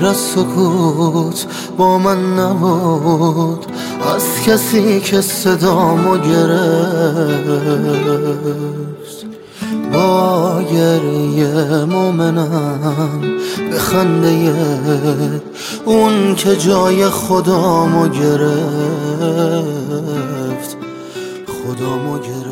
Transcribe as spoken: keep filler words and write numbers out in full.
غیر از سکوت با من نبود، از کسی که صدامو گرفت. با گریه مومنم به خنده اون که جای خدامو گرفت، خدامو گرفت.